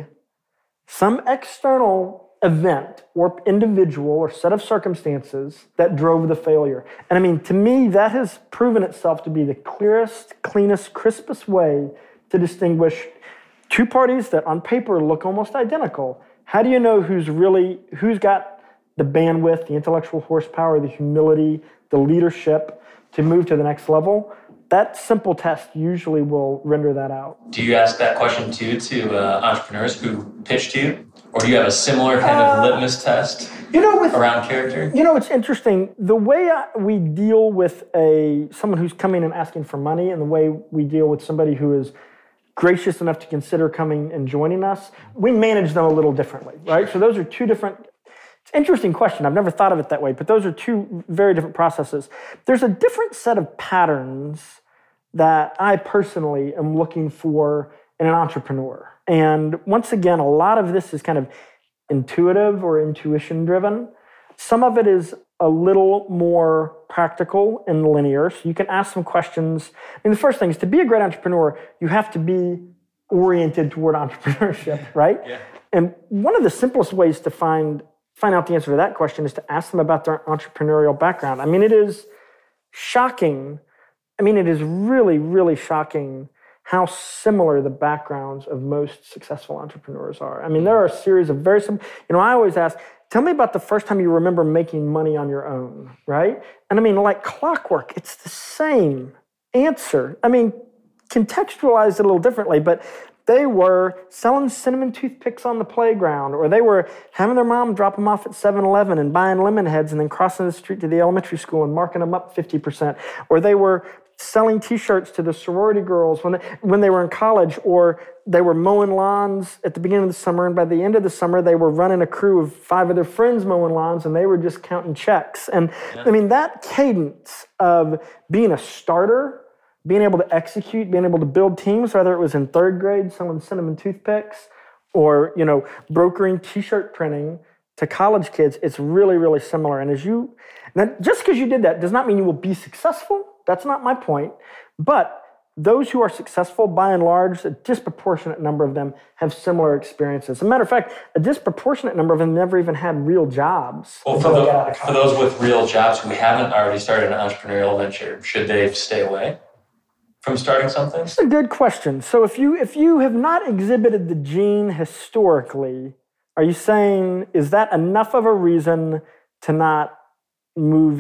S2: some external event or individual or set of circumstances that drove the failure. And I mean, to me, that has proven itself to be the clearest, cleanest, crispest way to distinguish two parties that on paper look almost identical. How do you know who's really, who's got the bandwidth, the intellectual horsepower, the humility, the leadership to move to the next level? That simple test usually will render that out.
S1: Do you ask that question too to uh, entrepreneurs who pitch to you? Or do you have a similar kind of uh, litmus test
S2: you know, with,
S1: around character?
S2: You know, it's interesting. The way I, we deal with a someone who's coming and asking for money and the way we deal with somebody who is gracious enough to consider coming and joining us, we manage them a little differently, right? So those are two different, it's an interesting question. I've never thought of it that way, but those are two very different processes. There's a different set of patterns that I personally am looking for in an entrepreneur. And once again, a lot of this is kind of intuitive or intuition driven. Some of it is a little more practical and linear. So you can ask some questions. I mean, the first thing is to be a great entrepreneur, you have to be oriented toward entrepreneurship, right? Yeah. And one of the simplest ways to find find out the answer to that question is to ask them about their entrepreneurial background. I mean, it is shocking. I mean, it is really, really shocking how similar the backgrounds of most successful entrepreneurs are. I mean, there are a series of very simple, you know, I always ask, tell me about the first time you remember making money on your own, right? And I mean, like clockwork, it's the same answer. I mean, contextualized it a little differently, but they were selling cinnamon toothpicks on the playground, or they were having their mom drop them off at seven eleven and buying lemon heads and then crossing the street to the elementary school and marking them up fifty percent. Or they were selling T-shirts to the sorority girls when they, when they were in college, or they were mowing lawns at the beginning of the summer, and by the end of the summer, they were running a crew of five of their friends mowing lawns, and they were just counting checks. And yeah. I mean, that cadence of being a starter, being able to execute, being able to build teams, whether it was in third grade selling cinnamon toothpicks or, you know, brokering T-shirt printing to college kids, it's really, really similar. And as you, now, just because you did that does not mean you will be successful. That's not my point. But those who are successful, by and large, a disproportionate number of them have similar experiences. As a matter of fact, a disproportionate number of them never even had real jobs.
S1: Well, for, the, for those with real jobs who haven't already started an entrepreneurial venture, should they stay away from starting something?
S2: That's a good question. So if you if you have not exhibited the gene historically, are you saying, is that enough of a reason to not move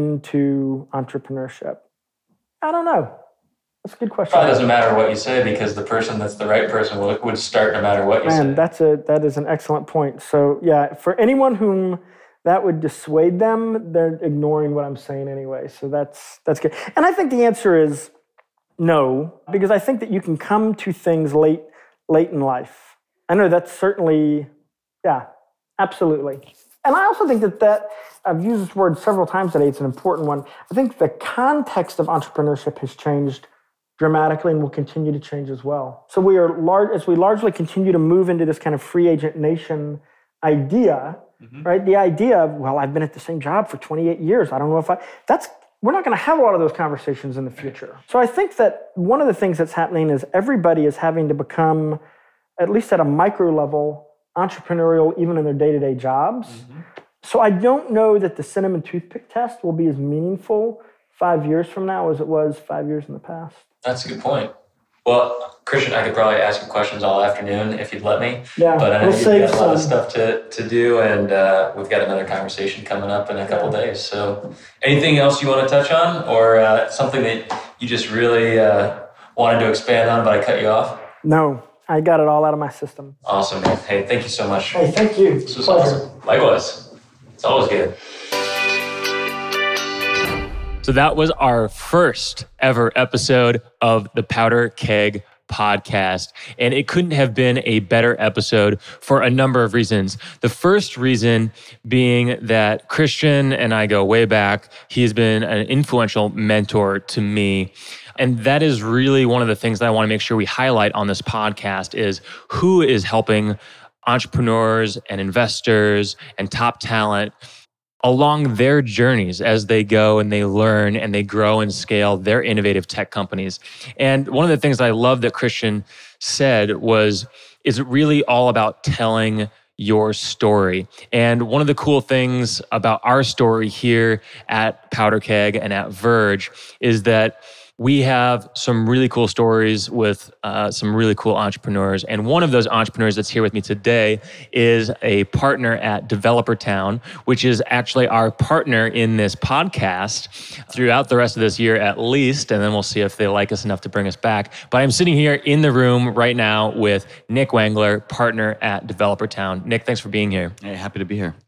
S2: into entrepreneurship? I don't know. That's a good question.
S1: Probably doesn't matter what you say, because the person that's the right person would, would start no matter what you
S2: Man,
S1: say.
S2: that's a that is an excellent point. So yeah, for anyone whom that would dissuade them, they're ignoring what I'm saying anyway. So that's that's good. And I think the answer is no, because I think that you can come to things late late in life. I know that's certainly, yeah, absolutely. And I also think that that, I've used this word several times today, it's an important one. I think the context of entrepreneurship has changed dramatically and will continue to change as well. So we are large, as we largely continue to move into this kind of free agent nation idea, mm-hmm. right? The idea of, well, I've been at the same job for twenty-eight years. I don't know if I, that's, we're not going to have a lot of those conversations in the future. So I think that one of the things that's happening is everybody is having to become, at least at a micro level, entrepreneurial even in their day-to-day jobs. Mm-hmm. So I don't know that the cinnamon toothpick test will be as meaningful five years from now as it was five years in the past.
S1: That's a good point. Well, Christian, I could probably ask you questions all afternoon if you'd let me.
S2: Yeah,
S1: but I know
S2: we'll
S1: you've
S2: save
S1: got a lot of
S2: some.
S1: stuff to, to do, and uh, we've got another conversation coming up in a couple
S2: Yeah.
S1: days. So anything else you want to touch on, or uh, something that you just really uh, wanted to expand on, but I cut you off?
S2: No, I got it all out of my system.
S1: Awesome, man. Hey, thank you so much.
S2: Hey, thank you.
S1: This was
S2: Pleasure.
S1: awesome. Likewise. It's always good. So that was our first ever episode of the Powder Keg podcast. And it couldn't have been a better episode for a number of reasons. The first reason being that Christian and I go way back. He has been an influential mentor to me. And that is really one of the things that I want to make sure we highlight on this podcast is who is helping entrepreneurs and investors and top talent along their journeys as they go and they learn and they grow and scale their innovative tech companies. And one of the things I love that Christian said was, is it really all about telling your story? And one of the cool things about our story here at Powder Keg and at Verge is that we have some really cool stories with uh, some really cool entrepreneurs. And one of those entrepreneurs that's here with me today is a partner at Developer Town, which is actually our partner in this podcast throughout the rest of this year at least. And then we'll see if they like us enough to bring us back. But I'm sitting here in the room right now with Nick Wangler, partner at Developer Town. Nick, thanks for being here.
S3: Hey, happy to be here.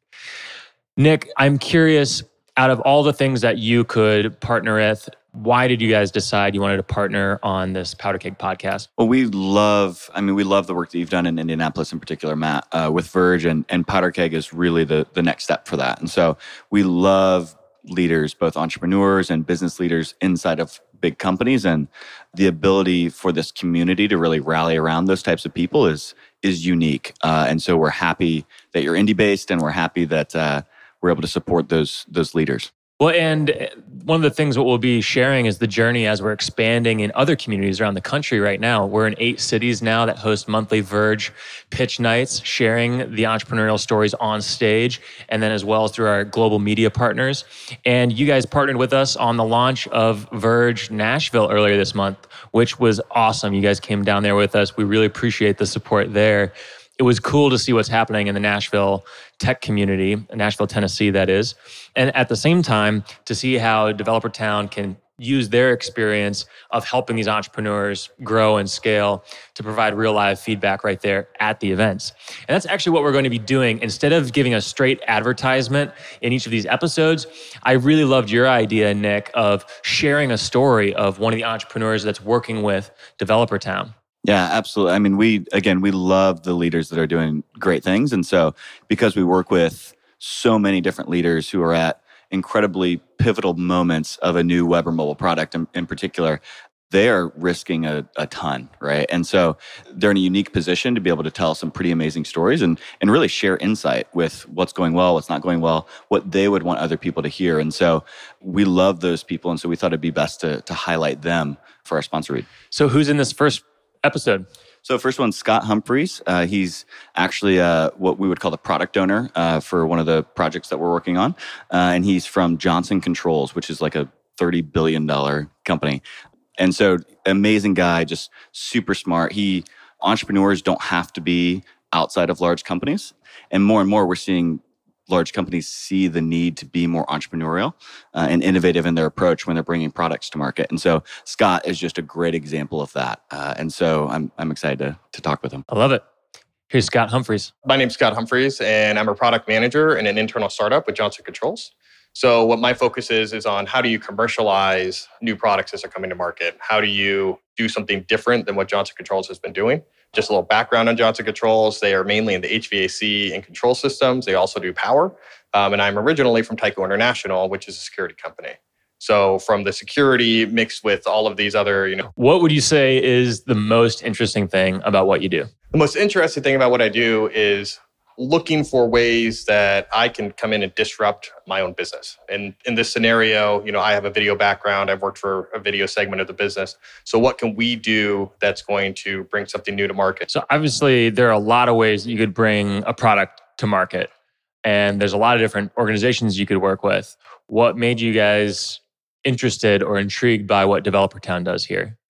S1: Nick, I'm curious, out of all the things that you could partner with, why did you guys decide you wanted to partner on this Powder Keg podcast?
S3: Well, we love, I mean, we love the work that you've done in Indianapolis in particular, Matt, uh, with Verge, and, and Powder Keg is really the, the next step for that. And so we love leaders, both entrepreneurs and business leaders inside of big companies. And the ability for this community to really rally around those types of people is, is unique. Uh, and so we're happy that you're indie-based, and we're happy that uh, we're able to support those those leaders.
S1: Well, and one of the things that we'll be sharing is the journey as we're expanding in other communities around the country right now. We're in eight cities now that host monthly Verge pitch nights, sharing the entrepreneurial stories on stage, and then as well as through our global media partners. And you guys partnered with us on the launch of Verge Nashville earlier this month, which was awesome. You guys came down there with us. We really appreciate the support there. It was cool to see what's happening in the Nashville tech community, Nashville, Tennessee, that is. And at the same time, to see how Developer Town can use their experience of helping these entrepreneurs grow and scale to provide real live feedback right there at the events. And that's actually what we're going to be doing. Instead of giving a straight advertisement in each of these episodes, I really loved your idea, Nick, of sharing a story of one of the entrepreneurs that's working with Developer Town.
S3: Yeah, absolutely. I mean, we, again, we love the leaders that are doing great things. And so because we work with so many different leaders who are at incredibly pivotal moments of a new web or mobile product in, in particular, they are risking a, a ton, right? And so they're in a unique position to be able to tell some pretty amazing stories and, and really share insight with what's going well, what's not going well, what they would want other people to hear. And so we love those people. And so we thought it'd be best to, to highlight them for our sponsor read.
S1: So who's in this first episode?
S3: So first one, Scott Humphreys. Uh, he's actually uh, what we would call the product owner uh, for one of the projects that we're working on. Uh, and he's from Johnson Controls, which is like a thirty billion dollars company. And so amazing guy, just super smart. He entrepreneurs don't have to be outside of large companies. And more and more, we're seeing large companies see the need to be more entrepreneurial uh, and innovative in their approach when they're bringing products to market. And so Scott is just a great example of that. Uh, and so I'm I'm excited to, to talk with him.
S1: I love it. Here's Scott Humphreys.
S4: My name's Scott Humphreys, and I'm a product manager in an internal startup with Johnson Controls. So what my focus is, is on how do you commercialize new products as they're coming to market? How do you do something different than what Johnson Controls has been doing? Just a little background on Johnson Controls. They are mainly in the H V A C and control systems. They also do power. Um, and I'm originally from Tyco International, which is a security company. So from the security mixed with all of these other, you know.
S1: What would you say is the most interesting thing about what you do?
S4: The most interesting thing about what I do is looking for ways that I can come in and disrupt my own business. And in this scenario, you know, I have a video background. I've worked for a video segment of the business. So what can we do that's going to bring something new to market?
S1: So obviously, there are a lot of ways that you could bring a product to market. And there's a lot of different organizations you could work with. What made you guys interested or intrigued by what Developer Town does here?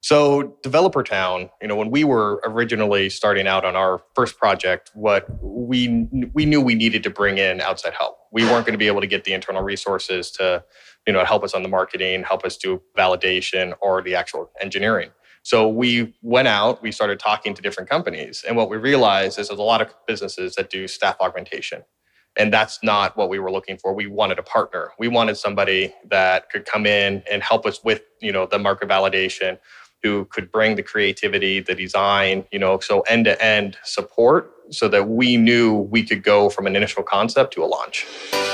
S4: So Developer Town, you know, when we were originally starting out on our first project, what we we knew we needed to bring in outside help. We weren't going to be able to get the internal resources to, you know, help us on the marketing, help us do validation or the actual engineering. So we went out, we started talking to different companies. And what we realized is there's a lot of businesses that do staff augmentation. And that's not what we were looking for. We wanted a partner. We wanted somebody that could come in and help us with, you know, the market validation, who could bring the creativity, the design, you know, so end-to-end support so that we knew we could go from an initial concept to a launch.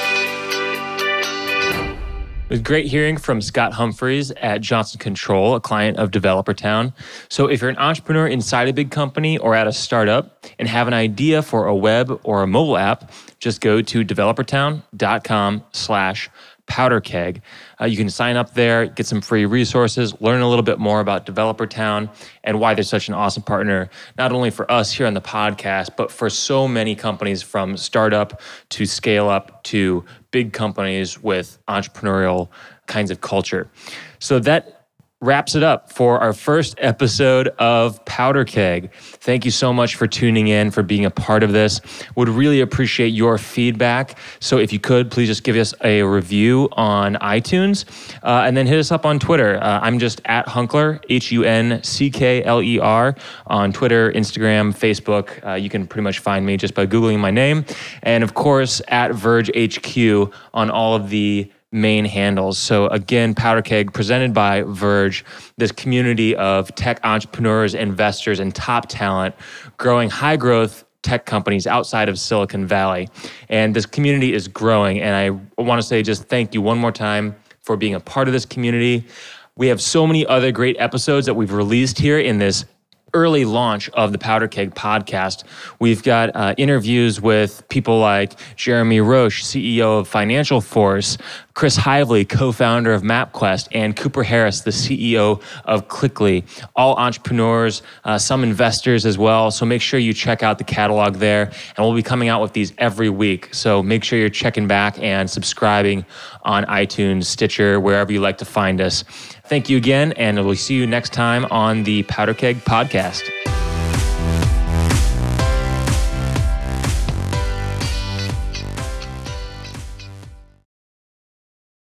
S1: It was great hearing from Scott Humphreys at Johnson Control, a client of Developer Town. So if you're an entrepreneur inside a big company or at a startup and have an idea for a web or a mobile app, just go to developertown.com slash powderkeg. Uh, you can sign up there, get some free resources, learn a little bit more about Developer Town and why they're such an awesome partner, not only for us here on the podcast, but for so many companies from startup to scale up to big companies with entrepreneurial kinds of culture. So that wraps it up for our first episode of Powder Keg. Thank you so much for tuning in, for being a part of this. Would really appreciate your feedback. So if you could, please just give us a review on iTunes uh, and then hit us up on Twitter. Uh, I'm just at Hunkler, H U N C K L E R, on Twitter, Instagram, Facebook. Uh, you can pretty much find me just by Googling my name. And of course, at Verge H Q on all of the main handles. So again, Powder Keg presented by Verge, this community of tech entrepreneurs, investors, and top talent growing high growth tech companies outside of Silicon Valley. And this community is growing. And I want to say just thank you one more time for being a part of this community. We have so many other great episodes that we've released here in this early launch of the Powder Keg podcast. We've got uh, interviews with people like Jeremy Roche, C E O of Financial Force, Chris Hively, co-founder of MapQuest, and Cooper Harris, the C E O of Clickly, all entrepreneurs, uh, some investors as well. So make sure you check out the catalog there, and we'll be coming out with these every week. So make sure you're checking back and subscribing on iTunes, Stitcher, wherever you like to find us. Thank you again, and we'll see you next time on the Powder Keg podcast.